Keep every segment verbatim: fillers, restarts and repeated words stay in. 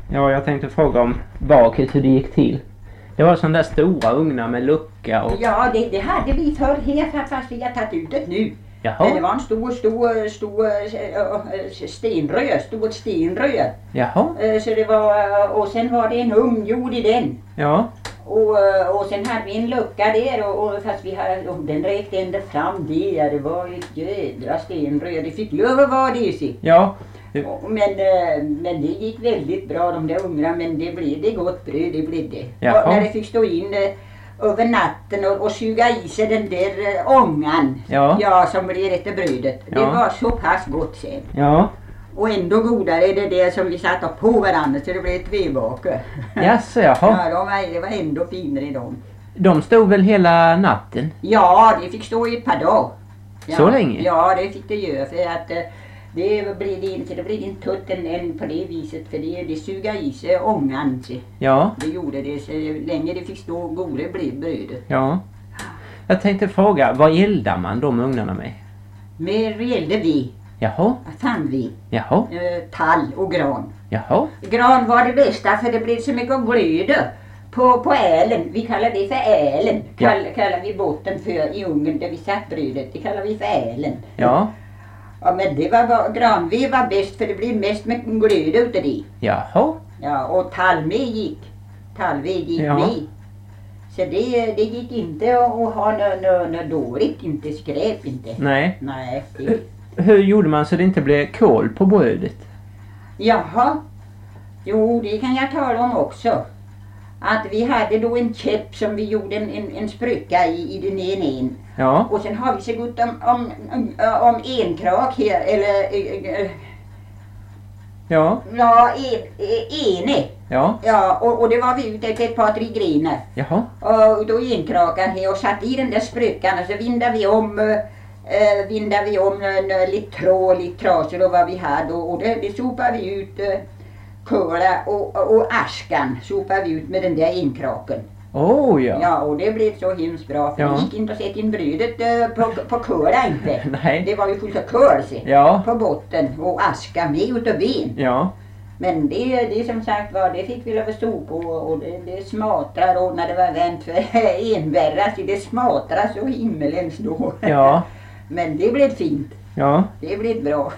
Ja, jag tänkte fråga om baket, hur det gick till. Det var sådana där stora ugnar med lucka och... Ja, det, det hade vi förr här fast vi har tagit ut det nu. Jaha. Men det var en stor, stor, stor äh, stenröd, stor stenröd. Jaha. Äh, så det var, och sen var det en ugn gjord i den. Ja. Och, och sen hade vi en lucka där och, och fast vi hade, och den räckte ända fram där. Det var ett jädra stenröd. Det fick lov att vara det sig. Ja. Och, men, men det gick väldigt bra de där ungarna, men det blev det gott bröd, det blev det. Jaha. Och när det fick stå in över natten och, och suga i sig den där ångan, Ja. Ja, som blev efter brödet. Det Ja. var så pass gott sen. Ja. Och ändå godare är det det som vi satte på varandra så det blev ett tvebake. Jaså, jaha. Ja, de var, det var ändå finare i dem. De stod väl hela natten? Ja, det fick stå i ett par dagar. Ja. Så länge? Ja, det fick det göra för att eh, det blir det inte, det blir inte tutt än, än på det viset för det, det suga i sig ångan. Så. Ja. Det gjorde det så länge det fick stå godare blev brödet. Ja. Jag tänkte fråga, vad eldar man de ugnarna med? Med rejälte ved, Jaha. tandved, Jaha. eh, tall och gran. Jaha. Gran var det bästa för det blev så mycket glöd på, på älen. Vi kallar det för älen. Kall, Ja. Kallar vi botten för i ugnen där vi satt brödet. Det kallar vi för älen. Ja. Ja, men det var, var granved var bäst för det blev mest med glöd utav det. Jaha. Ja, och tallmed gick. Tallved gick Ja. med. Så det, det gick inte att att ha något dåligt, inte skräp inte. Nej. Nej. Det, Hur gjorde man så det inte blev kol på brödet? jaha. Jo, det kan jag tala om också. Att vi hade då en käpp som vi gjorde en, en, en spricka i, i den ena en. Ja. Och sen har vi så gott om, om, om, om enkrak här, eller äh, äh, Ja. ja, en, äh, ene. Ja. Ja, och, och det var vi ute efter ett par, tre grenar. Jaha. Och då enkrakade här och satt i den där sprickan och så vindade vi om, äh, vindade vi om äh, lite tråd, lite trasor och vad vi hade. Och, och det, det sopade vi ut äh, kola och, och, och askan sopade vi ut med den där enkraken. Oh ja. Ja, och det blev så hemskt bra för Ja. det gick inte att sätta in brödet äh, på, på kola inte. Nej. Det var ju fullt av kol se, Ja. på botten och aska med utav ven. Ja. Men det, det som sagt var, det fick vi lov att stå på och det, det smatrar och när det var vänt för envärras, det smatrar så himmelens då. Ja. Men det blev fint, Ja. det blev bra.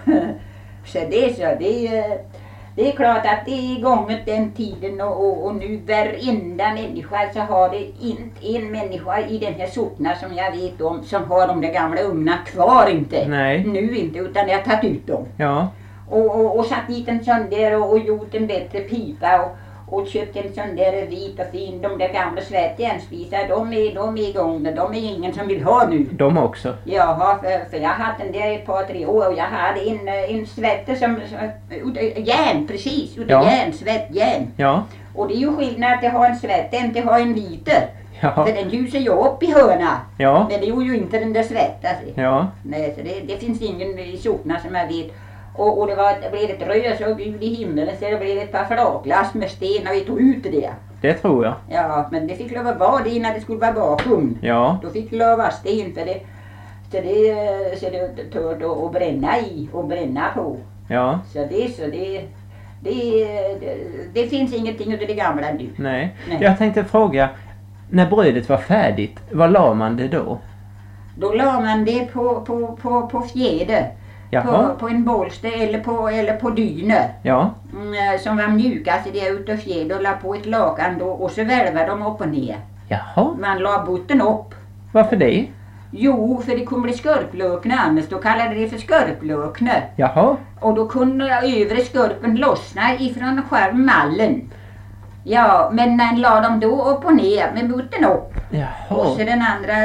Så det så, det, det är klart att det är gånget den tiden och, och, och nu varenda människa så har det inte en människa i den här sockna som jag vet om som har de där gamla ugnar kvar inte. Nej. Nu inte utan jag har tagit ut dem. Ja. Och, och, och satt dit en sån där och, och gjort en bättre pipa och, och köpt en sån där vit och fin. De där gamla svätjärnspisar, de är, de är igång. De är ingen som vill ha nu. De också. Jaha, för, för jag har haft den där ett par, tre år och jag hade en, en svette som, som ut, järn, precis, utav Ja. järn, svettjärn. Ja. Och det är ju skillnad att jag har en svette än att jag har en viter. Ja. För den ljusar ju upp i hörna. Ja. Men det gjorde ju inte den där svetta. Ja. Nej, så det, det finns ingen i sockna som jag vet. Och, och det, var, det blev ett rö så gud i himmelen så det blev ett par flakglas med sten och vi tog ut det. Det tror jag. Ja, men det fick lov att vara det när det skulle vara bakom. Ja. Då fick det lov att vara sten för det, så det, så det tål att, att bränna i och bränna på. Ja. Så det, så det, det, det, det finns ingenting utav det gamla nu. Nej. Nej. Jag tänkte fråga, när brödet var färdigt, vad la man det då? Då la man det på, på, på, på fjäder. Jaha. På, på en bolster eller på, eller på dyner. Ja. Mm, som var mjukast det utav fjäder och la på ett lakan då och så välvade de upp och ner. Jaha. Man la botten upp. Varför det? Jo, för det kunde bli skörplöknar annars. Då kallade det för skörplöknar. Jaha. Och då kunde övre skorpen lossna ifrån själva mallen. Ja, men man la dem då upp och ner med botten upp. Jaha. Och så den andra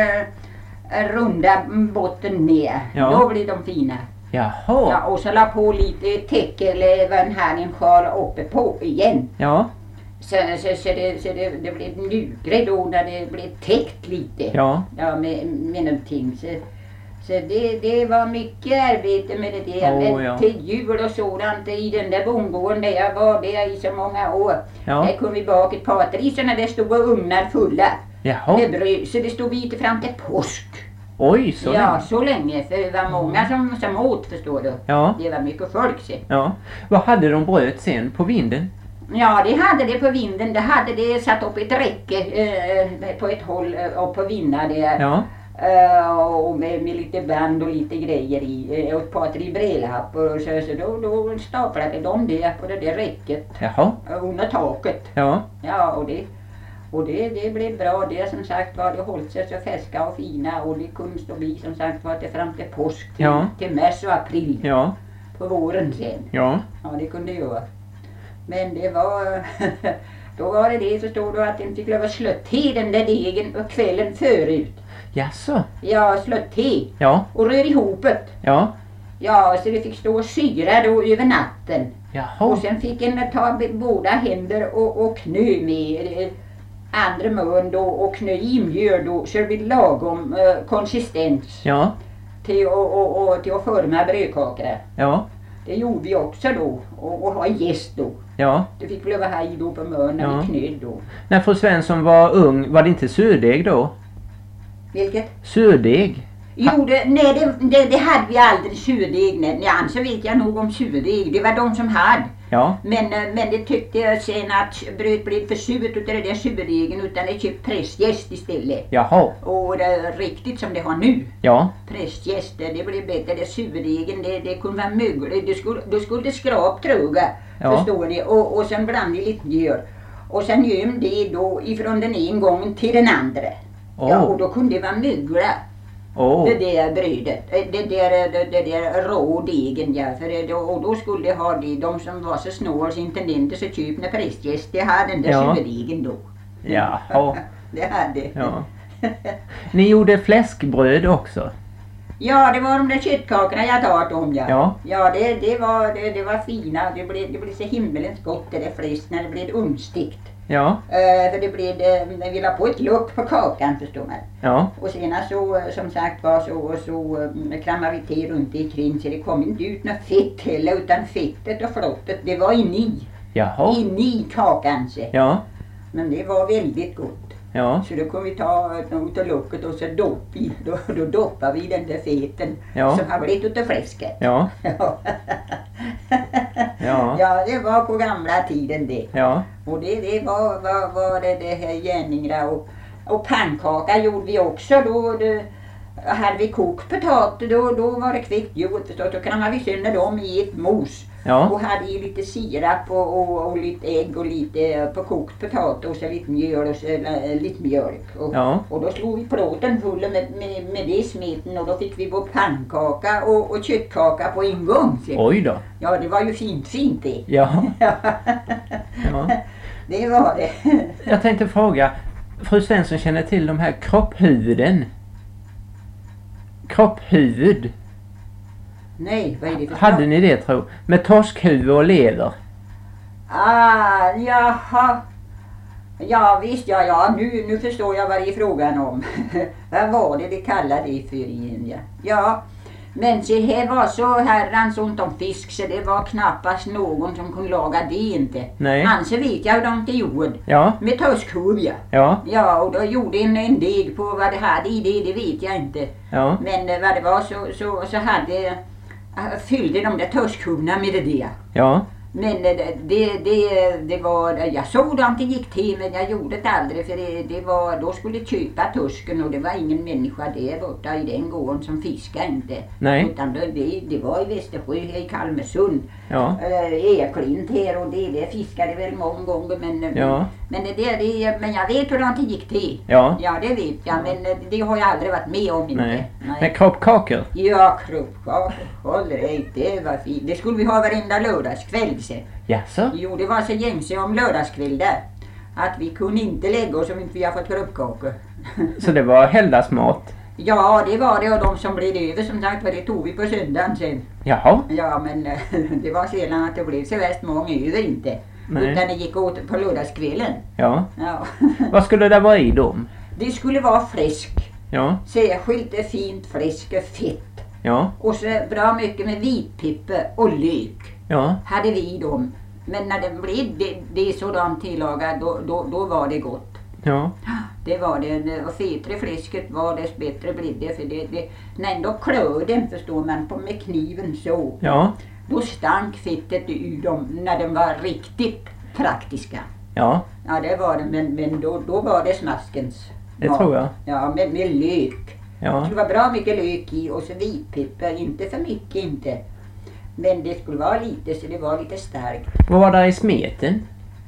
eh, runda botten ner. Ja. Då blir de fina. Jaha. Ja, och så la på lite täcke eller vad här en sjal uppe på igen. Ja. Så, så, så, det, så det, det blev mjukare då när det blev täckt lite. Ja. Ja, med, med någonting. Så, så det, det var mycket arbete med det där. Åh, Men ja. till jul och sådant i den där bondgården där jag var där i så många år. Ja. Där kom vi bak ett par tre sådana där stora ugnar fulla Jaha. med bröd. Så det stod vi inte fram till påsk. Oj, så ja, länge. så länge. För det var många som, som åt, förstår du. Ja. Det var mycket folk se. Ja. Vad hade de bröt sen på vinden? Ja, det hade det på vinden. Det hade det satt upp ett räcke eh, på ett håll eh, upp på vinden där. Ja. Uh, och med, med lite band och lite grejer i och ett par tre brelappar och så, så då, då staplade de det på det där räcket. Jaha. Under taket. Ja. Ja, och det och det, det blev bra. Det som sagt var, det hållit sig så färska och fina och det kunde stå bli som sagt var till fram till påsk till, Ja. till mars och april. Ja. På våren sen. Ja. Ja, det kunde det göra. Men det var då var det det, förstår du, att de fick lov att slå till den där degen och kvällen förut. Jaså? Ja, slå till. Ja. Och rör ihop det. Ja. Ja, så det fick stå och syra då över natten. Jaha. Och sen fick en ta b- båda händer och, och knö med eh, andra mun då och knö i mjöl då så det blir lagom eh, konsistens Ja. till, och, och, och, till att forma brödkakor. Ja. Det gjorde vi också då och, och ha jäst då. Ja. Det fick vi lov att ha i då på munnen när Ja. vi knöd då. När fru Svensson var ung, var det inte surdeg då? Vilket? Surdeg? Jo, det, nej det, det, det hade vi aldrig surdeg. Nej, nej, så vet jag nog om surdeg. Det var de som hade. Ja. Men, eh, men det tyckte jag sen att brödet blev för surt utav det där surdegen utan det köpt prästjäst istället. Jaha. Och det är riktigt som det har nu. Ja. Prästjäst, det blev bättre. Det surdegen, det, det kunde vara mögligt. Det skulle, då skulle det skrap truga, Ja. förstår ni. Och, och sen blandade lite mjöl. Och sen göm det då ifrån den ena gången till den andra. Åh. Ja, och då kunde det vara mögla. Åh. Det där brödet, det där, det, det där rå degen, ja, för det, och då skulle ha det, de som var så snål så inte inte så typ när prästgäst, det hade den där Ja. surdegen då. Jaha. Det hade. Ja. Ni gjorde fläskbröd också? Ja, det var de där köttkakorna jag talat om, ja. Ja. Ja, det, det, var, det, det var fina, det blev, det blev så himmelens gott det där fläsk när det blev undstikt. Ja. Uh, för det blev, det, vi la på ett lock på kakan, förstår man. Ja. Och senare så, som sagt var, så, så um, kramade vi till runt ikring så det kom inte ut något fett heller utan fettet och flottet, det var inne i. Jaha. Inne i kakan så. Ja. Men det var väldigt gott. Ja. Så då kunde vi ta ut av locket och så dopp i, då, då doppade vi den där feten Ja. som har blivit utav fläsket. Ja. Ja. Ja. Ja, det var på gamla tiden det. Ja. Och det, det var, var, var det, det här gärningarna och, och pannkaka gjorde vi också då. Det, hade vi kokt potatis då, då var det kvickt gjort förstås. Då kramade vi sönder dem i ett mos. Ja. Och hade i lite sirap och, och, och lite ägg och lite på kokt potatis och så lite mjöl och så, äh, lite mjölk. Och, Ja. och då slog vi plåten full med, med, med det smeten och då fick vi vår pannkaka och, och köttkaka på en gång. Så. Oj då. Ja, det var ju fint fint det. Ja. Ja. Ja. Det var det. Jag tänkte fråga, fru Svensson känner till de här kropphuvuden? Kropphuvud. Nej, vad är det för Hade slag? ni det tro? Med torskhuvud och lever? Ah, jaha. Ja visst, ja, ja, nu, nu förstår jag vad det är frågan om. Vad var det de kallade det för igen, ja. Ja, men se här var så herrans ont om fisk så det var knappast någon som kunde laga det inte. Nej. Annars vet jag hur de inte gjorde. Ja. Med toskhuvud, ja. Ja. Ja, och då gjorde en, en deg på vad det hade i det, det vet jag inte. Ja. Men eh, vad det var så, så, så hade, äh, fyllde de där toskhuvudena med det där. Ja. Men eh, det, det, det var, jag såg dem det gick till men jag gjorde det aldrig för det, det var, då skulle jag köpa tosken och det var ingen människa där borta i den gården som fiskade inte. Nej. Utan det, det, det var i Västersjö i Kalmarsund. Ja. Äh, Eklint här och det, det fiskade väl många gånger men, eh, Ja. men, det, det, men jag vet hur det gick till. Ja. Ja det vet jag men eh, det har jag aldrig varit med om inte. Nej. Men kroppkakor? Ja, kroppkakor. Håll dig, det var fint. Det skulle vi ha varenda lördagskväll. Så. Jaså? Jo, det var så gängse om lördagskväll där. Att vi kunde inte lägga oss om inte vi har fått kroppkakor. Så det var helgdagsmat? Ja, det var det och de som blev över som sagt var det tog vi på söndagen sen. Jaha? Ja, men eh, det var sedan att det blev så värst många över inte. Nej. Utan det gick åt på lördagskvällen. Ja. Ja. Vad skulle det vara i dem? Det skulle vara fläsk. Ja. Särskilt fint fläsk och fett. Ja. Och så bra mycket med vitpipper och lök. Ja. Hade vi dem. Men när det blev det, det sådant tillagat då, då, då var det gott. Ja. Det var det. Och fetre fläsket var dess bättre blev det. För det, det, när ändå klöden förstår man på med kniven så. Ja. Då stank fettet ur dem när den var riktigt praktiska. Ja, Ja, det var det, men, men då, då var det smaskens det mat. tror jag. Ja, med, med lök. Det Ja, skulle vara bra mycket lök i och så vitpeppar, inte för mycket inte. Men det skulle vara lite så det var lite starkt. vad var där i smeten?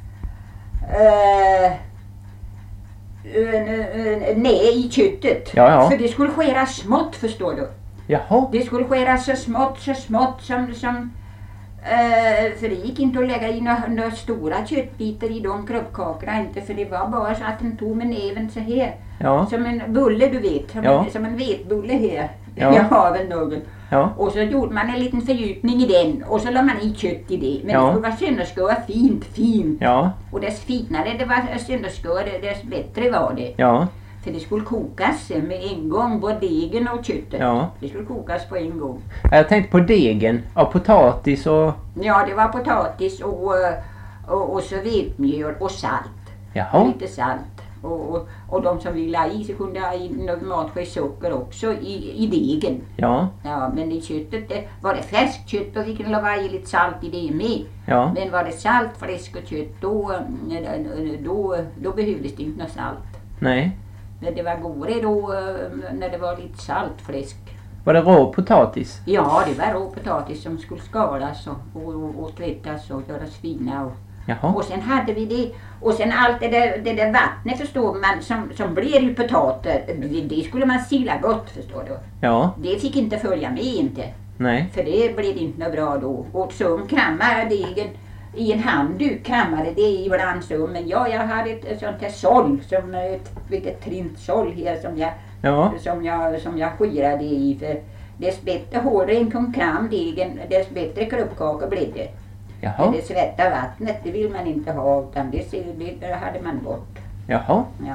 Uh, uh, uh, nej, i köttet. Ja, ja. För det skulle skäras smått, förstår du. Jaha, Det skulle skäras så smått, så smått som... som uh, för det gick inte att lägga i några, några stora köttbitar i de krubbkakorna inte. För det var bara så att den tog med näven så här. ja, Som en bulle, du vet. Som, Ja. en, som en vetbulle här. Ja. Jag har väl någon. ja, Och så gjorde man en liten fördjupning i den. Och så la man i kött i det. Men Ja. det skulle vara sönderskuret fint, fint. ja, Och dess finare det var sönderskuret, dess bättre var det. ja, För det skulle kokas med en gång, både degen och köttet. ja. Det skulle kokas på en gång. Jag tänkte på degen av potatis och... Ja, det var potatis och, och, och så vetmjöl och salt. Jaha, Lite salt. Och, och, och de som ville ha i så kunde ha i någon matsked socker också i, i degen. ja, Ja, men i köttet, det, var det färskt kött då fick man ha i lite salt i det med. ja, Men var det salt, fläsk och kött då, då, då behövdes det inte något salt. nej. Men det var godare då när det var lite saltfläsk. Var det rå potatis? Ja, det var rå potatis som skulle skalas och, och, och, och tvättas och göras fina. Och, Jaha, och sen hade vi det. Och sen allt det där, det där vattnet förstår man som, som blir ju potatis. Det, det skulle man sila gott förstår du. ja, Det fick inte följa med inte. nej, För det blev inte något bra då. Och så krammade degen i en handduk, krammade det ibland så. Men ja, jag hade ett, ett sånt här såll, som ett litet trint såll här som jag, ja, som jag, som jag skirade i. För dess bättre hårdare en kom kram degen, dess bättre krubbkakor blev det. jaha, Det svetta vattnet, det vill man inte ha, utan det, det hade man bort. jaha, Ja.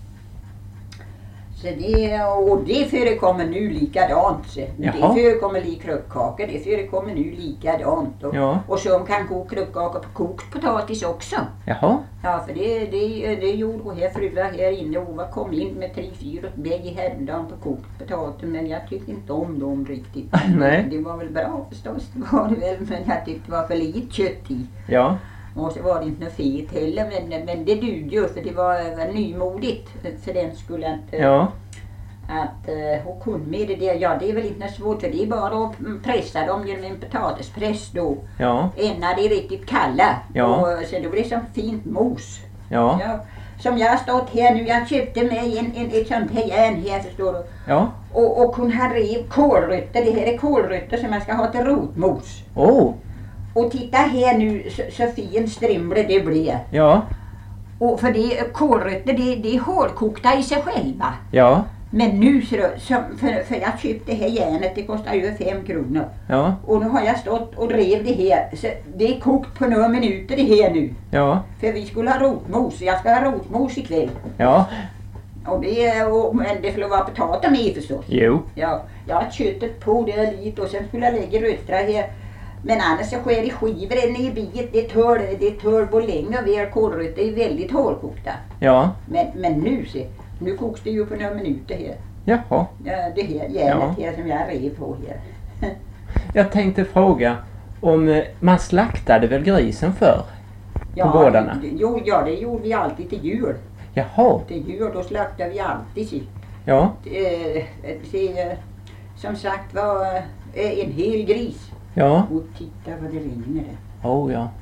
Så det, och det förekommer nu likadant. Så. Det Jaha. förekommer lik krubbkakor, det förekommer nu likadant. Och, Ja. och så kan koka krubbkakor på kokt potatis också. jaha, Ja, för det, det, det gjorde hon här fruar här inne. Hon kom in med tre, fyra bägge häromdagen på kokt potatis. Men jag tyckte inte om dem riktigt. Nej. Det var väl bra förstås, det var det väl. Men jag tyckte det var för lite kött i. ja, Och så var det inte något fet heller, men, men det dugde ju för det var, var nymodigt för den skulle att, ja, att uh, hon kunde med det där. Ja, det är väl inte något svårt för det är bara att pressa dem genom en potatispress då. ja, Innan det är riktigt kalla. Ja. Och så det blir som fint mos. ja, Ja. Som jag har stått här nu, jag köpte mig en, en, ett sånt här järn här förstår du. ja, Och, och hon har rev kålrötter, det här är kålrötter som man ska ha till rotmos. åh, Och titta här nu så, så fin strimle det blir. ja, Och för det, kålrötter det, det är hårdkokta i sig själva. ja, Men nu så, som, för, för jag köpte det här järnet, det kostar över fem kronor. ja, Och nu har jag stått och rev det här. Så det är kokt på några minuter det här nu. ja, För vi skulle ha rotmos, jag ska ha rotmos ikväll. ja, Och det, och, men det skulle vara potatis med förstås. jo, Ja, jag har köttet på det lite och sen skulle jag lägga rötter här. Men annars så sker i skivor en i biet, det tål, det tål både länge och väl kålrötter är väldigt hårdkokta. ja, Men, men nu se, nu koks det ju på några minuter här. jaha. Ja, det här järnet här som jag rev på här. Jag tänkte fråga om eh, man slaktade väl grisen förr? Ja, gårdarna? det- Jo, ja, det gjorde vi alltid till jul. Jaha, Till jul då slaktade vi alltid se. ja, Eh, se, eh, som sagt var eh, en hel gris. ja, Och titta vad det regnar. åh ja.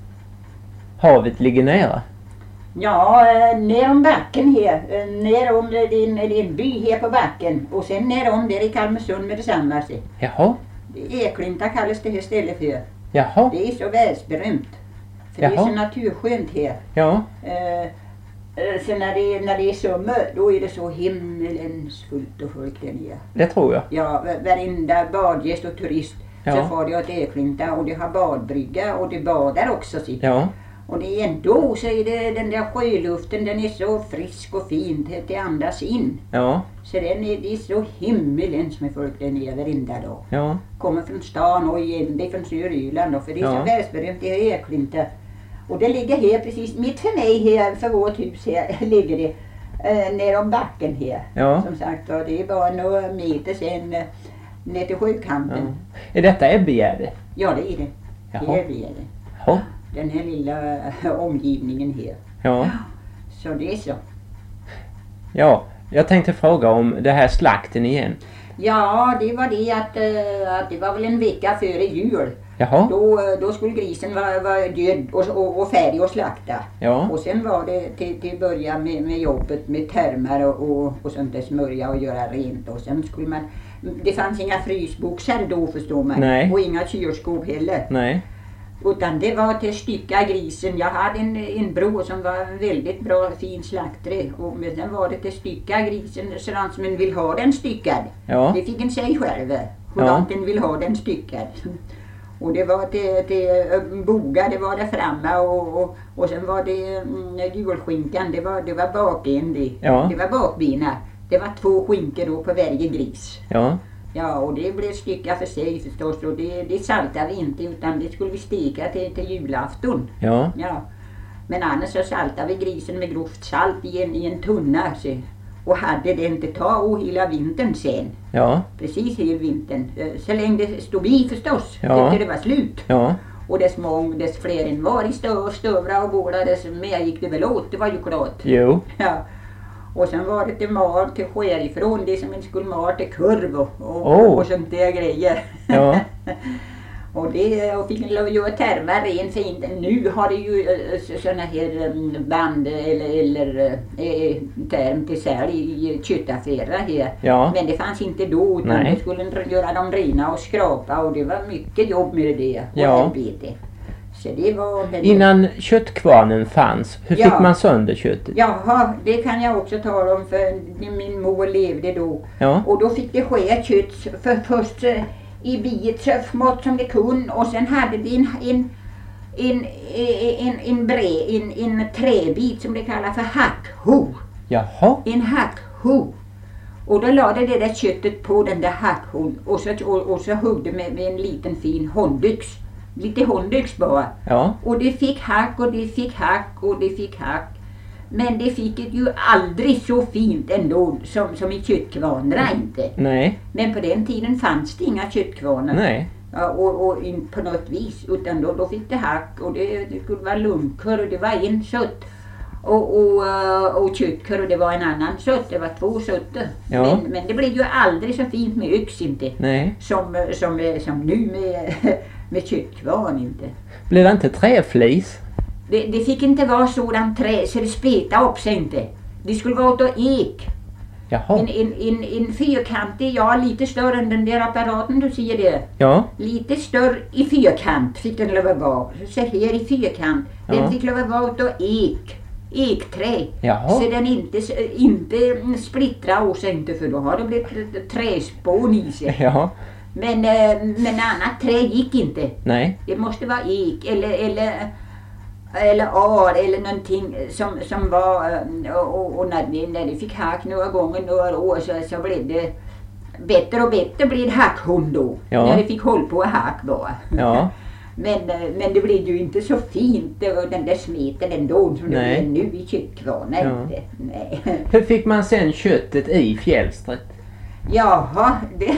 Havet ligger nära. Ja, eh, ner om backen här. Eh, ner om det är en, det är en by här på backen. Och sen ner om där i Kalmarsund med detsamma. Se. Jaha, Eklinta kallas det här stället för. jaha, Det är så världsberömt. För det är Jaha. så naturskönt här. ja, Eh, eh, sen när det, när det är sommar, då är det så himmelens fullt och folk där nere. det tror jag. Ja, va- varenda badgäst och turist så Ja. får det åt Eklinta och det har badbrygga och det badar också sitt. Ja, Och det är ändå så är det den där sjöluften, den är så frisk och fin till, till andas in. ja, Så den är, det är så himmelens med folk där nere varenda dag. ja, Kommer från stan och igen, det är från Sörjylland då, för det är Ja. så världsberömt i Eklinta. Och det ligger här precis mitt för mig här, för vårt hus här, ligger det eh, ner om backen här. ja, Som sagt, och det är bara några meter sen eh, ner till ja. sjökanten. Är detta Ebbegärde? Ja, det är det. Jaha. Här är det. Ja, den här lilla omgivningen här. Ja. Så det är så. Ja, jag tänkte fråga om det här slakten igen. Ja, det var det att, uh, att det var väl en vecka före jul. Jaha. Då, då skulle grisen vara, vara död och, och, och färdig att slakta. Ja. Och sen var det till, till början med, med jobbet med termer och, och, och sånt där, smörja och göra rent. Och sen skulle man, det fanns inga frysboxar då, förstår man. Nej. Och inga kylskåp heller. Nej. Utan det var till stycka grisen. Jag hade en, en bror som var en väldigt bra, fin slaktare. Och men sen var det till stycka grisen sådant som en vill ha den styckad. Ja. Det fick en sig själv. Hur Ja. långt en vill ha den styckad. Och det var till, till boga, det var där framme och, och, och sen var det mm, julskinkan, det var, det var bakändig. Ja. Det var bakbina. Det var två skinkor då på varje gris. Ja. Ja, och det blev stycka för sig förstås, och det, det saltade vi inte, utan det skulle vi steka till, till julafton. Ja. Ja. Men annars så saltade vi grisen med grovt salt i en, i en tunna, så, och hade den till ta och hela vintern sen. Ja. Precis hela vintern. Eh, Så länge det stod i förstås, Ja. tills det var slut. Ja. Och dess mång, dess fler än var i stö, stövra och båda, dess mer gick det väl åt, det var ju klart. Jo. Ja. Och sen var det till mar till skär ifrån, det som en skulle mar till kurv och, och, Oh. och sånt där grejer. Ja. Och det och fick lov att göra termer ren fint. Nu har det ju uh, såna här um, band eller, eller uh, term till sälj i köttaffärer här. Ja. Men det fanns inte då, utan Nej. det skulle göra dem rena och skrapa, och det var mycket jobb med det och Ja. arbete. Så det var... Men Innan köttkvarnen fanns, hur Ja. fick man sönder köttet? Jaha, det kan jag också tala om, för min mor levde då. Ja. Och då fick det ske kött för först eh, i biet så smått som det kunde, och sen hade det en, en, en, en, en, bre, en, en träbit som det kallas för hackho. Jaha. En hackho. Och då lade det där köttet på den där hackhon, och så, och, och så huggde med, med en liten fin hondyx. Lite hondyx bara. Ja. Och det fick hack och det fick hack och det fick hack. Men det fick det ju aldrig så fint ändå som, som i köttkvarnarna inte. Nej. Men på den tiden fanns det inga köttkvarnar. Nej. Ja, och, och in på något vis. Utan då, då fick det hack, och det, det skulle vara lunkor, och det var en sött. Och, och, eh, och köttkör, och det var en annan sött. Det var två sötter. Ja. Men, men det blev ju aldrig så fint med yx inte. Nej. Som, som, som nu med, med köttkvarn inte. Blev det inte träflis? Det, det fick inte vara sådan trä så det spetade upp sig inte. Det skulle vara åt ek. Jaha. En, en, en, en fyrkantig, ja, lite större än den där apparaten du ser det. Ja. Lite större i fyrkant fick den lov att vara. Så här i fyrkant. Den Ja. fick lov att vara åt ek. Ekträ. Jaha. Så den inte, inte splittrar och sig inte, för då har det blivit träspån i sig. Ja. Men, eh, men annat trä gick inte. Nej. Det måste vara ek eller, eller, eller ar eller någonting som, som var, eh, och, och, och när, det, när det fick hack några gånger några år så, så blev det bättre och bättre blev hackhund då. Ja. När det fick håll på hack bara. Ja. Men, eh, men det blev ju inte så fint, det var den där smeten ändå som det Nej. blev nu i köttkvarnar. Ja. Inte. Nej. Hur fick man sen köttet i fjällstret? Jaha, det,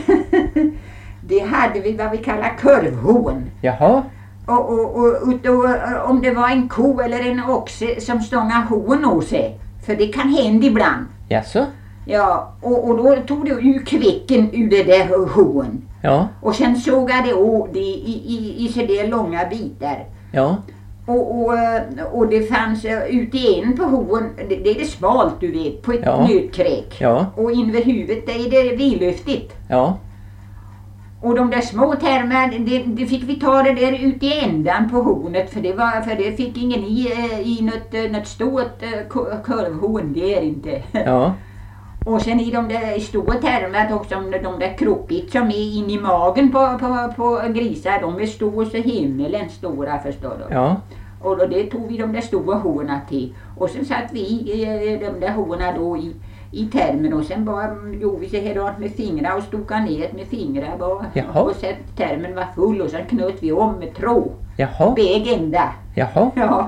det hade vi vad vi kallar kurvhon. Jaha. Och, och, och, och då, om det var en ko eller en oxe som stångade hon hos sig. För det kan hända ibland. Jaså? Ja, och, och då tog du ur kvicken ur det där hon. Ja. Och sen sågade åt det i, i, i så där långa bitar. Ja. Och, och, och det fanns ute i en på hon, det, det är det smalt du vet, på ett Ja. nötkräk. Ja. Och invid huvudet det är det vidlyftigt. Ja. Och de där små termerna, det, det fick vi ta det där ut i ändan på hornet, för det, var, för det fick ingen i, i något, något stort kurvhorn, det är inte. Ja. Och sen i de där stora termerna också, de där kroppigt som är in i magen på, på, på grisar, de är stora så himmelen stora, förstår du. Ja. Och då det tog vi de där stora horna till. Och sen satt vi eh, de där horna då i, i termen, och sen bara gjorde vi så här då med fingrar och stokade ner med fingrar bara. Jaha. Och sen termen var full och sen knöt vi om med tråd. Jaha. Bäg ända. Jaha. Ja.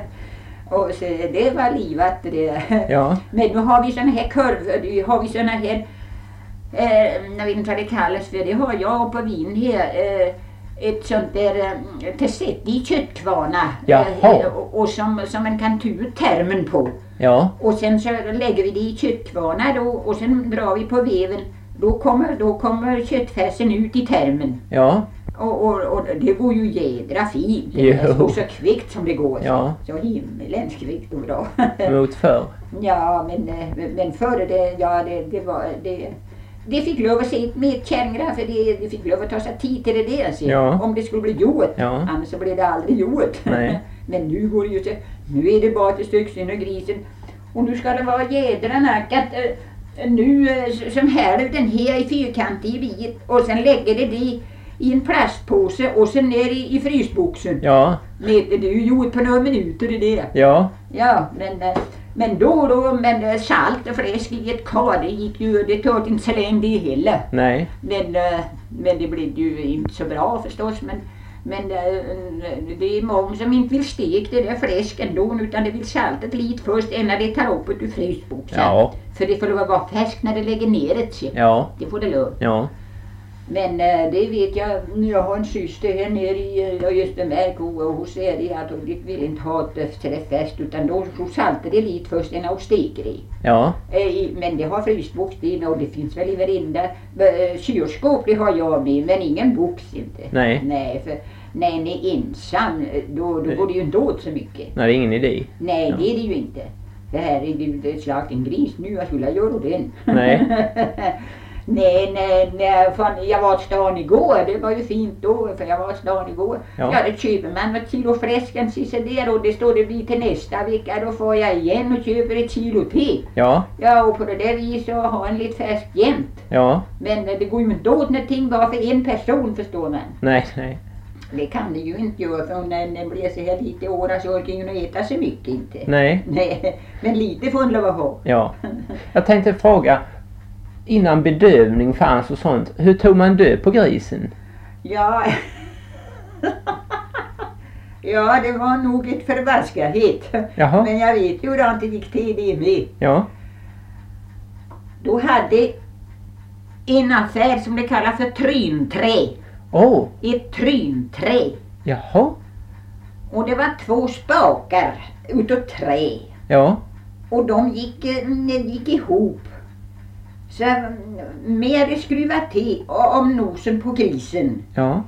Och så det var livat det. Ja. Men nu har vi såna här kurvor, nu har vi såna här, eh, jag vet inte vad det kallas för, det har jag på vin här. Eh, ett sånt där eh, till sätt i köttkvarna. Jaha. Eh, och, och som, som man kan ta ut termen på. Ja. Och sen så lägger vi det i köttkvarna då, och sen drar vi på veven. Då kommer, då kommer köttfärsen ut i termen. Ja. Och, och, och det går ju jädra fint. Jo. Det går så kvickt som det går. Ja. Så himmelens kvickt och bra. Mot förr. Ja, men, men förr det, ja, det, det var... Det, det fick lov att se med kärngra, för det, det fick lov att ta sig tid till det där. Alltså. Ja. Om det skulle bli gjort. Ja. Annars så blev det aldrig gjort. Nej. Men nu går det ju så. Nu är det bara till stycksen och grisen. Och nu ska det vara jädra nackat. Uh, nu uh, som hälften här i fyrkantig bit. Och sen lägger det det i en plastpåse och sen ner i, i frysboxen. Ja. Det, det är ju gjort på några minuter det där. Ja. Ja, men, uh, men då då, men uh, salt och fläsk i ett kar, det gick ju, det tog inte så länge det heller. Nej. Men, uh, men det blev ju inte så bra förstås. Men, men uh, det är många som inte vill steka det där fläsk ändå, utan det vill saltet lite först innan det tar upp det ur frysboxen. Ja. För det får lov att vara färskt när det lägger ner det. Ja. Det får det lov. Ja. Men uh, det vet jag, jag har en syster här nere i uh, Östermark och, och hon säger det att hon vill inte ha det till det färskt, utan då hon saltar det lite först innan hon steker det. Ja. Uh, men det har frysbox det, och det finns väl i varenda uh, kylskåp, det har jag med, men ingen box inte. Nej. Nej, för när ni är ensam, då, då går det ju inte åt så mycket. Nej, det är ingen idé. Nej, Ja. det är det ju inte. Det här är ju det är slagt en gris nu, jag skulle göra den. Nej. nej, nej, nej, fan, jag var i stan igår, det var ju fint då, för jag var i stan igår. Ja. Ja, det köper man ett kilo fläsken sista där, och det står det blir till nästa vecka, då får jag igen och köper ett kilo till. Ja. Ja, och på det där viset har en lite färsk jämt. Ja. Men eh, det går ju inte åt någonting bara för en person, förstår man. Nej, nej. Det kan det ju inte göra, för när det blir så här lite år så orkar ju äta så mycket inte. Nej. Nej, men lite får en lov att ha. Ja. Jag tänkte fråga, innan bedövning fanns och sånt, hur tog man död på grisen? Ja, ja, det var nog ett förbaskarhet. Jaha. Men jag vet ju hur det inte gick till det med. Ja. Då hade en affär som det kallas för trynträ. Åh. Oh. Ett trynträ. Jaha. Och det var två spakar utav trä. Ja. Och de gick, eh, gick ihop. Så mer skruvat till om nosen på grisen. Ja.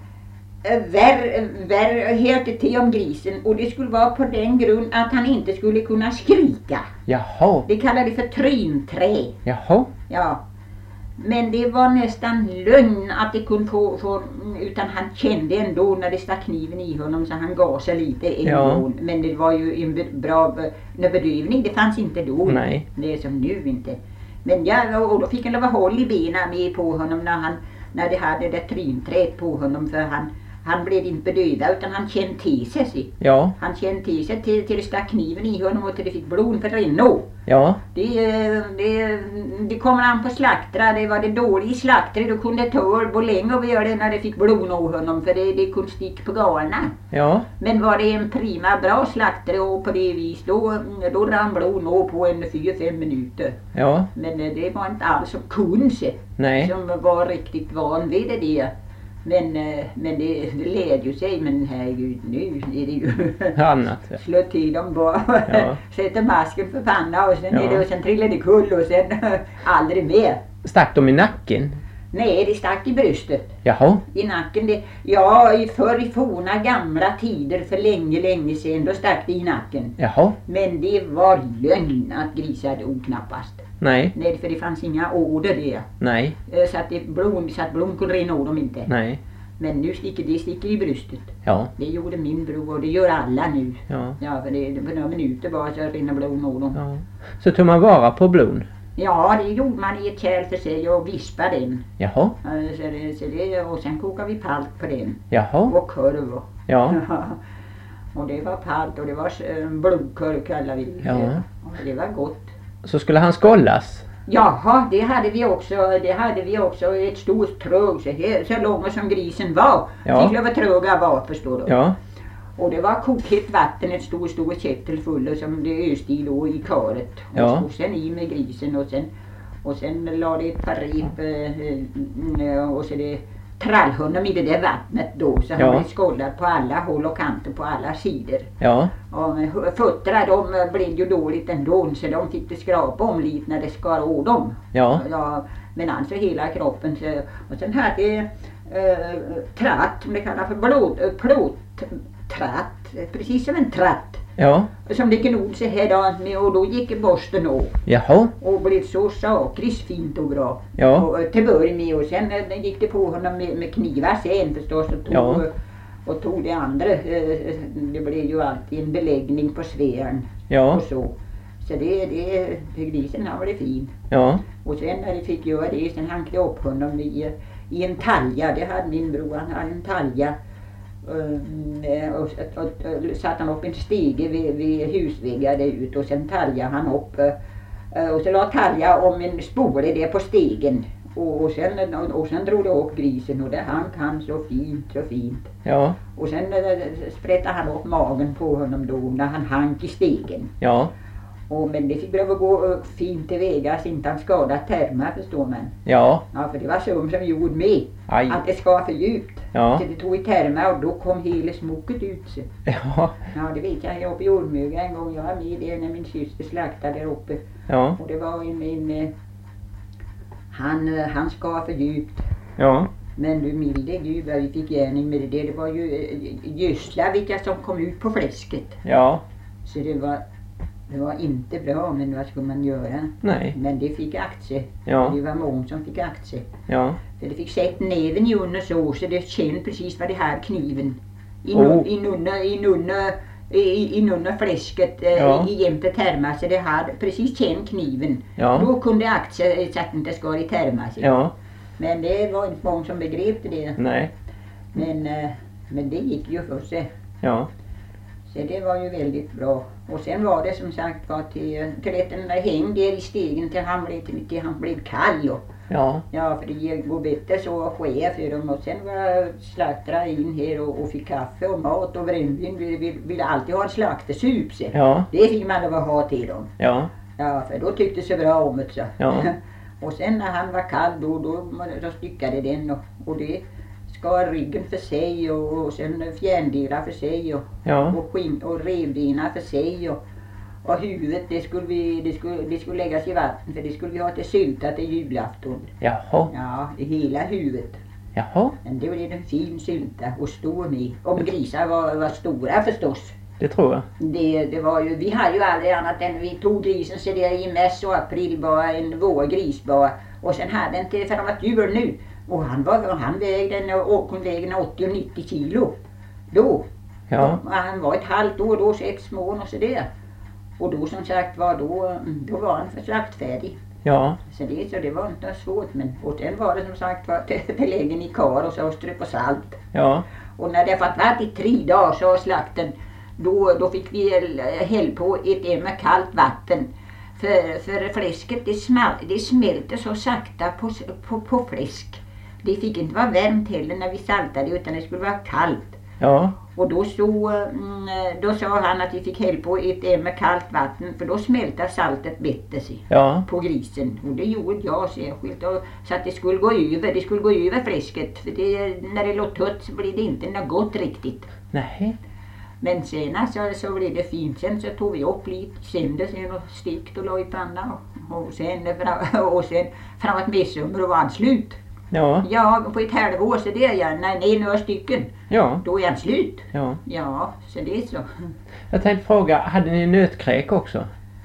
Vär, vär helt till om grisen, och det skulle vara på den grund att han inte skulle kunna skrika. Jaha. Det kallar det för trynträ. Jaha. Ja. Men det var nästan lögn att det kunde få, få, utan han kände ändå när det stack kniven i honom, så han gav sig lite en Ja. gång. Men det var ju en be- bra be- bedövning, det fanns inte då. Nej. Det är som nu inte. Men ja, och då fick han lov att hålla i benen med på honom när han, när det hade det trynträet på honom, för han, han blev inte bedövad utan han kände till sig. Ja. Han kände till sig till, till det stack kniven i honom och till det fick blod för att rinna. Ja. Det, det, det kommer an på slaktare. Det var det dåliga slaktare, då kunde det ta på länge och göra det när det fick blod av honom, för det, det kunde sticka på garna. Ja. Men var det en prima bra slaktare och på det vis, då, då rann blod nå på en fyra fem minuter. Ja. Men det var inte alls som kunde, Nej. som var riktigt van vid det där. Men, men det, det led ju sig, men herregud, nu är det ju Annat. Ja. slå till dem bara, Ja. sätta masken för panna och sen, Ja. är det, och sen trillar det kull och sen aldrig mer. Stack de i nacken? Nej, det stack i bröstet. Jaha. I nacken, det, ja, i förr i forna gamla tider för länge, länge sedan, då stack det i nacken. Jaha. Men det var lögn att grisar dog knappast. Nej. Nej, för det fanns inga åder där. Nej. Eh, Så att, det blod, så att blod kunde rinna av dem inte. Nej. Men nu sticker det sticker i bröstet. Ja. Det gjorde min bror och det gör alla nu. Ja. Ja, för det, på några minuter bara så rinner blod av dem. Ja. Så tog man vara på blod? Ja, det gjorde man i ett kärl för sig och vispade den. Jaha. Eh, Så det, så det, och sen kokade vi palt på den. Jaha. Och korv. och- Ja. och det var palt och det var eh, blodkorv kallar vi det. Ja. Och det var gott. Så skulle han skållas? Jaha, det hade vi också. Det hade vi också ett stort trög så, här, så långa som grisen var. Ja. Fick lov att tröga var, förstår du. Ja. Och det var kokhett vatten, ett stor stor kettel full som det öste i då i karet. Ja. Och sen i med grisen och sen och sen la det ett par rep eh, eh, och så det trall honom i det där vattnet då. Så han Ja. blev skållad på alla håll och kanter på alla sidor. Ja. Och fötterna de blev ju dåligt ändå så de fick det skrapa om lite när det skar å dem. Ja. Ja, men alltså hela kroppen. Så, och sen hade jag äh, tratt, som det kallas för blod, äh, plåttratt, precis som en tratt. Ja. Som det gnod sig här med och då gick borsten av. Jaha. Och blev så sakris fint och bra. Ja. Och, till början med och sen äh, gick det på honom med, med knivar sen förstås och tog, Ja. och tog det andra. Äh, det blev ju alltid en beläggning på svären Ja. och så. Så det, det, det grisen han blev fin. Ja. Och sen när de fick göra det, sen hankade jag upp honom i, i en talja. Det hade min bror, han hade en talja. Um, och, och, och, och satte han upp en stege vid, vid husväggar där ut och sen talja han upp. Uh, och så la talja om en spole där på stegen. Och, och, sen, och, och sen drog det upp grisen och det hank han så fint, så fint. Ja. Och sen uh, sprättade han upp magen på honom då när han hank i stegen. Ja. Och, men det fick behöva gå uh, fint till väga så inte han skadat termar förstår man. Ja. Ja, för det var som som gjorde med. Aj. Att det ska för djupt. Ja. Så det tog i termar och då kom hela smoket ut sig. Ja. Ja, det vet jag. Jag uppe i Ormöga en gång. Jag var med där när min syster slaktade där uppe. Ja. Och det var en, en eh, han, eh, han ska för djupt. Ja. Men du milde gud vad vi fick gärning med det där. Det var ju eh, gödsla vilka som kom ut på fläsket. Ja. Så det var, det var inte bra, men vad skulle man göra? Nej. Men det fick aktie. Ja. Det var många som fick aktie. Ja. För det fick sett näven i under så, så det kände precis vad det här kniven. I, Oh. nun, i, nunna, i, nunna, i, i nunna fläsket eh, Ja. i jämte terma, så det hade precis känt kniven. Ja. Då kunde aktie så att det inte skar i terma. Så. Ja. Men det var inte många som begrep det. Nej. Men, eh, men det gick ju för sig. Ja. Så det var ju väldigt bra. Och sen var det som sagt var till, till att den där hängde där i stegen till han blev, till, till han blev kall. Och, Ja. ja, för det går bättre så att ske för dem. Och sen var slaktare in här och, och fick kaffe och mat och brännvin. Vi ville vill alltid ha en slaktersup. Så. Ja. Det fick man lov att ha till dem. Ja. Ja, för då tyckte så bra om det så. Ja. Och sen när han var kall då, då, då styckade den och, och det skar ryggen för sig och, och sen fjärndelar för sig och, Ja. och, skinn, och revdelar för sig och, och huvudet det skulle, vi, det, skulle, det skulle läggas i vatten för det skulle vi ha till sylta till julafton. Jaha. Ja, det hela huvudet. Jaha. Men det blev en fin sylta och stå med. Om grisar var, var stora förstås. Det tror jag. Det, det var ju, vi hade ju aldrig annat än vi tog grisen så det i mars och april bara en vårgris bara. Och sen hade den till för han var jul nu. Och han, var, han vägde en, och vägde åttio och nittio kilo. Då. Ja. Och han var ett halvt år då, sex månader så det. Och då som sagt var då, då var han för slaktfärdig. Ja. Så det, så det var inte svårt men och sen var det som sagt var till, till lägen i kar och så ströp och salt. Ja. Och när det fått varit i tre dagar så slakten då, då fick vi häll på ett ämne med kallt vatten. För, för fläsket det, smal, det smälter så sakta på, på, på fläsk. Det fick inte vara varmt heller när vi saltade utan det skulle vara kallt. Ja. Och då, så, mm, då sa han att vi fick häll på ett ämne med kallt vatten för då smälter saltet bättre sig Ja. på grisen. Och det gjorde jag särskilt. Och, så att det skulle gå över, det skulle gå över fläsket. För det, när det låg tött så blev det inte något gott riktigt. Nej. Men sen så, så blev det fint. Sen så tog vi upp lite sänder sen och stikt och la i pannan. Och, och sen, och sen framåt midsommar och var han slut. Ja. Ja, på ett halvår så det är jag. Nej, nej, några stycken. Ja. Då är han slut. Ja. Ja, så det är så. Jag tänkte fråga, hade ni nötkräk också?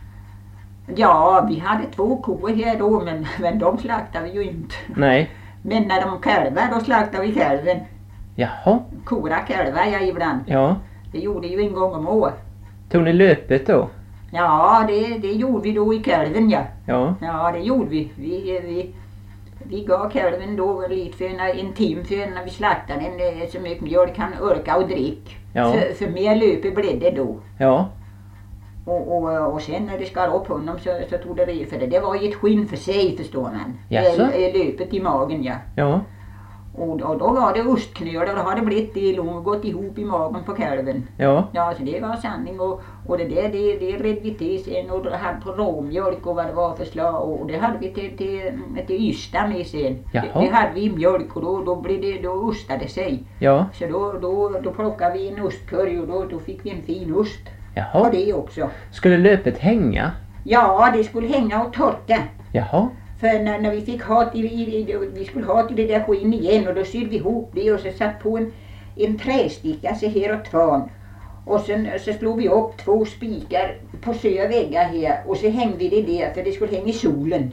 Ja, vi hade två kor här då, men, men de slaktade vi ju inte. Nej. Men när de kalvar, då slaktade vi kalven. Jaha. Kora kalvar jag ibland. Ja. Det gjorde ju en gång om år. Tog ni löpet då? Ja, det, det gjorde vi då i kalven, ja. Ja. Ja, det gjorde vi. Vi, vi, vi gav kalven då lite för en, en tim för när vi slaktade den så mycket mjölk han orka och drick. Ja. För, för mer löpe blev det då. Ja. Och, och, och sen när det skar upp honom så, så tog det det för det. Det var ju ett skinn för sig förstår man. Jaså? L- Löpet i magen, ja. Ja. Och, och då var det ostknölar och då hade blivit det och gått ihop i magen på kalven. Ja. Ja, så det var sanning och, och det där det, det redde vi till sen och det hade på råmjölk och vad det var för slag och det hade vi till, till, till Ystad med sen. Det, det hade vi i mjölk och då, då, blev det, då ostade det sig. Ja. Så då, då, då plockade vi en ostkurg och då, då fick vi en fin ost. Jaha. Och det också. Skulle löpet hänga? Ja, det skulle hänga och torka. Jaha. För när, när vi fick ha till, i, i, vi skulle ha till det där skinn igen och då sydde vi ihop det och så satt på en, en trästicka så här åt tvån. Och sen så slog vi upp två spikar på sjö väggar här och så hängde vi det där för det skulle hänga i solen.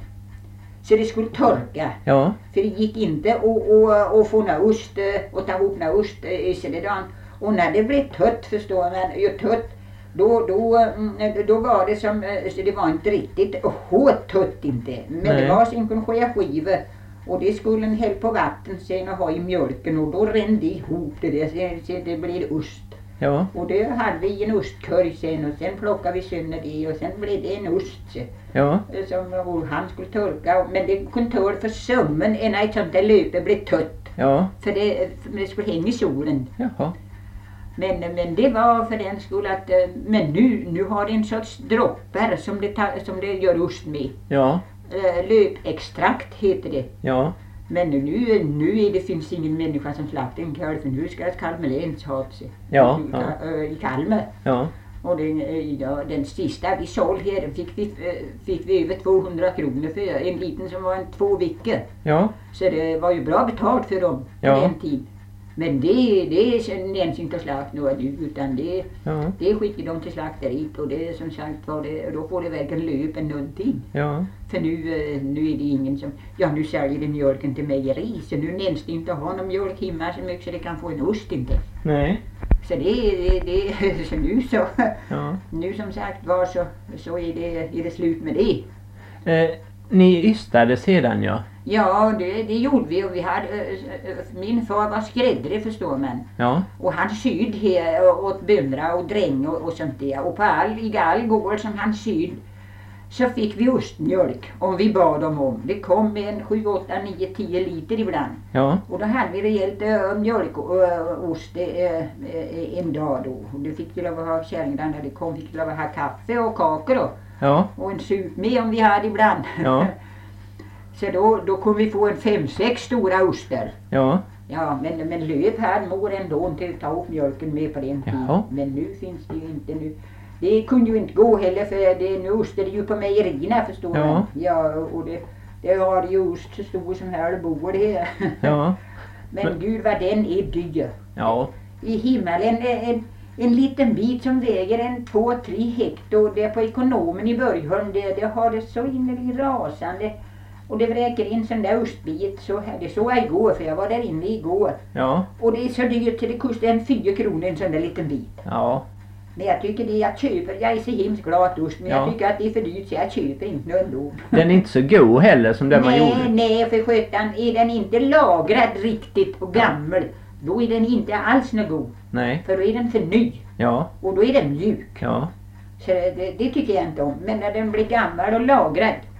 Så det skulle torka. Ja. För det gick inte att, att, att få någon ost och ta ihop någon ost i sedan. Och när det blev tött förstår man, ju tött. Då, då, då var det som, så det var inte riktigt hårt tött inte. Men Nej. det var sin en skiva och det skulle en häll på vatten sen och ha i mjölken och då rände det ihop det där så, så det blev ost. Ja. Och det hade vi en ostkurg sen och sen plockade vi sönder det och sen blev det en ost. Så, Ja. som och han skulle torka men det kunde tål för sömmen än ett sånt där löpe blev tött. Ja. För det, för det skulle hänga i solen. Jaha. Men, men det var för den skull att, eh, men nu, nu har det en sorts droppar som det, ta, som det gör ost med. Ja. Eh, löpextrakt heter det. Ja. Men nu, nu är det, finns ingen människa som slaktar en kalv för nu ska ett kalmeläns ha sig. Ja, I, ja. i, i Kalmar. Ja. Och den, eh, ja, den sista vi sålde här den fick vi, eh, fick vi över tvåhundra kronor för. En liten som var en två veckor. Ja. Så det var ju bra betalt för dem på Ja. den tiden. Men det, det är inte slakt nu utan det, Ja. det skickar de till slakteriet och det är som sagt var det, då får det verkligen löpa någonting. Ja. För nu, nu är det ingen som, ja nu säljer de mjölken till mejeri så nu nämns det inte att ha någon mjölk hemma så mycket så det kan få en ost inte. Nej. Så det, det, det så nu så, Ja. nu som sagt var så, så är det, är det slut med det. Eh, ni ystade sedan ja. Ja, det, det gjorde vi och vi hade, äh, äh, min far var skräddare förstår man. Ja. Och han syd här åt bönder och dräng och, och sånt där. Och på all, i all gård som han syd så fick vi ostmjölk om vi bad dem om. Det kom en sju, åtta, nio, tio liter ibland. Ja. Och då hade vi rejält äh, mjölkost äh, äh, en dag då. Och det fick ju lov att ha kärringarna när det kom fick ju lov att ha kaffe och kakor då. Ja. Och en sup med om vi hade ibland. Ja. Så då, då kunde vi få en fem, sex stora ostar. Ja. Ja, men, men löp hade mor ändå inte att ta upp mjölken med på den tiden. Jaha. Men nu finns det ju inte nu. Det kunde ju inte gå heller för det, nu ostar det ju på mejerierna förstår Ja. man. Ja, och det, det har ju ost så stor som här bor det. Ja. Men, Men- gud vad den är dyr. Ja. I himmelen en, en, en liten bit som väger en två, tre hektar. Det är på ekonomen i Börjholm. Det, det har det så innerligt rasande. Och det vräker in sån där ostbit så här. Det såg jag igår för jag var där inne igår. Ja. Och det är så dyrt till det kostar en fyra kronor en sån där liten bit. Ja. Men jag tycker det jag köper, jag är så hemskt glad åt ost men Ja. jag tycker att det är för dyrt så jag köper inte någon ändå. Den är inte så god heller som den man Nej, gjorde. nej för skötan är den inte lagrad riktigt och gammal. Då är den inte alls någon god. Nej. För då är den för ny Ja. och då är den mjuk. Ja. Så det, det tycker jag inte om. Men när den blir gammal och lagrad